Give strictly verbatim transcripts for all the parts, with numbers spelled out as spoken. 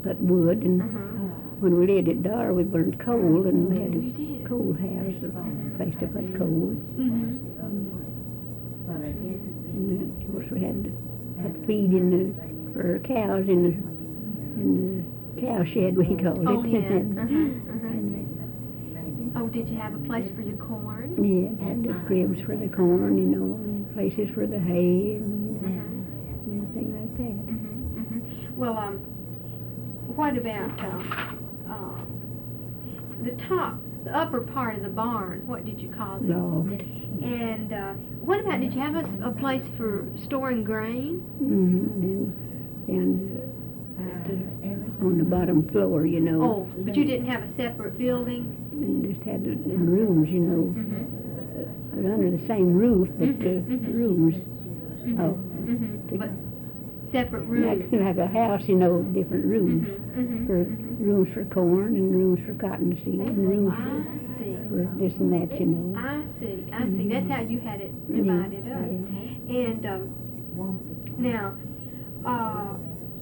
put wood, and Uh-huh. when we lived at Dar, we burned coal, and we had You a did? coal house, a place to put coal. Mm-hmm. And uh, of course we had to put feed in the, for our cows in the, in the cow shed, we called it. Oh, yeah. And, Uh-huh. Uh-huh. and, Oh, did you have a place for your corn? uh, yeah, had the cribs for the corn, you know, and places for the hay, and Uh-huh. everything like that. Mm-hmm. Mm-hmm. Well, um, what about, uh, uh, the top, the upper part of the barn? What did you call it? Loft. And, uh, what about, did you have a, a place for storing grain? Mm-hmm. And down at the, on the bottom floor, you know. Oh, but you didn't have a separate building? And just had it in rooms, you know, Mm-hmm. uh, under the same roof, but uh, Mhm, mhm. rooms. Mm-hmm. Oh. Mm-hmm. But separate Like, rooms? like a house, you know, different rooms. Mm-hmm. Mm-hmm. For Mm-hmm. rooms for corn and rooms for cotton seed and rooms I for, see. for this and that, you know. I see, I see. That's how you had it divided up. And um, now, uh,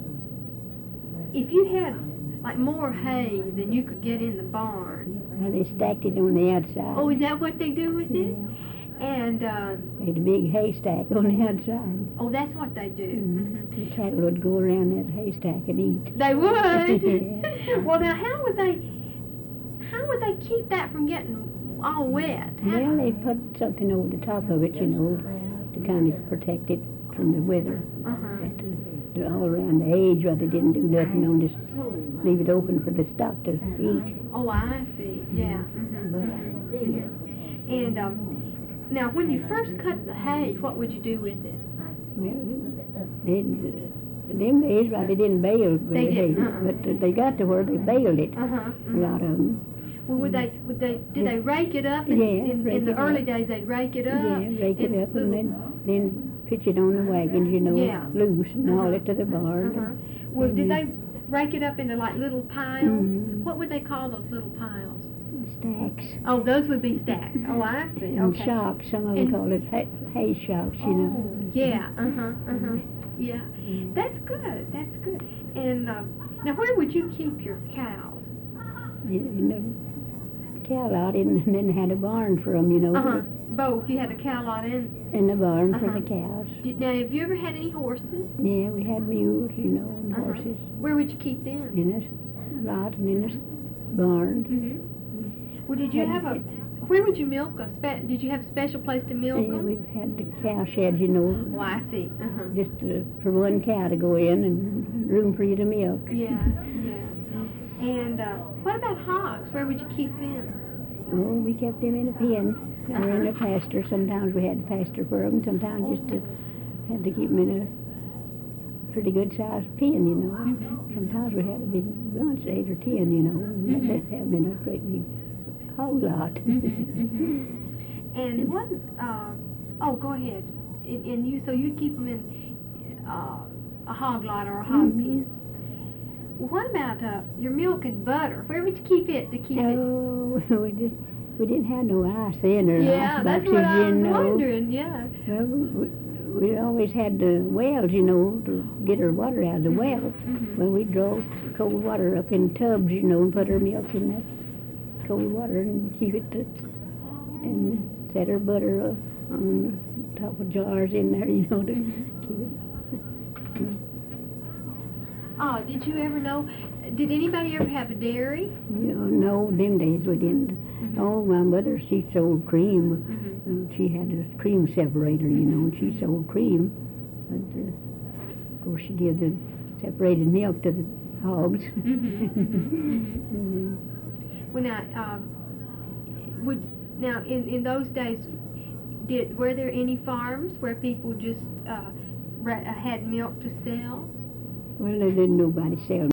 if you had like more hay than you could get in the barn, Well, they stacked it on the outside. oh, is that what they do with it? And uh, They had a big haystack on the outside. oh, that's what they do. Mhm. Mhm. The cattle would go around that haystack and eat. They would. Yeah. Well, now how would they? How would they keep that from getting all wet? How- Well, they put something over the top of it, you know, to kind of protect it from the weather. Uh-huh. But, uh, they're all around the edge, but they didn't do nothing, on just leave it open for the stock to eat. Oh, I see. Yeah. Mhm, mhm, mhm. And um, now, when you first cut the hay, what would you do with it? Well, they, uh, them days, well, they didn't bale with They the hay, didn't, uh-uh. but uh, they got to where they baled it, Uh huh. a lot of them. Well, would they? Would they? Did they rake it up? In, Yeah, in, rake in the it early up. days, they'd rake it up. Yeah, rake it in up and little- then, then pitch it on the wagons, you know, Yeah. loose, and haul Uh-huh. it to the barn. Uh-huh. Well, did they rake it up into like little piles? Mhm. What would they call those little piles? Stacks. Oh, those would be stacks. Oh, I see. And Okay. shocks, some of them And- call it hay, hay shocks, you Oh, know. yeah. Uh huh. Uh huh. Yeah. Mm. That's good. That's good. And um, now, where would you keep your cows? You know, cow lot, and then had a barn for them, you know, Uh huh. Both. You had a cow lot in. in the barn for Uh-huh. the cows. Did- Now, have you ever had any horses? Yeah, we had mules, you know, and Uh-huh. horses Where would you keep them? in a lot and in a barn. Mm-hmm. Well, did you have a? Where would you milk a? Spe- did you have a special place to milk Yeah, them? we've had the cow sheds, you know, Oh, I see. Uh huh. just uh, for one cow to go in and room for you to milk. Yeah. Yeah. And uh, what about hogs? Where would you keep them? Oh, we kept them in a pen or in a pasture. Sometimes we had a pasture for them. Sometimes just to, had to keep them in a pretty good sized pen, you know. Mhm. Sometimes we had a big bunch, eight or ten, you know. And Mhm. they'd have them in a great big hog lot. Mhm. And what? Uh, oh, go ahead. And, and you, so you'd keep them in uh, a hog lot or a hog Mhm. pen. Well, what about uh, your milk and butter? Where would you keep it to keep it? Oh, we just we didn't have no ice in or Yeah, ice that's boxes, what I you was know. wondering. Yeah. Well, we, we always had the wells, you know, to get our water out of the well. Mhm. When we draw cold water up in tubs, you know, and put our milk in that cold water and keep it to, and set our butter uh, on the top of jars in there, you know, to Mhm. keep it. Oh, did you ever know? Did anybody ever have a dairy? You know, no, them days we didn't. Mhm. Oh, my mother, she sold cream. Mhm. And she had a cream separator, you know, and she Mhm. sold cream. But, uh, of course, she gave the separated milk to the hogs. Mhm, mhm, Mhm. Well, now, um, would now in, in those days, did were there any farms where people just uh, ra- had milk to sell? Well, there didn't nobody sell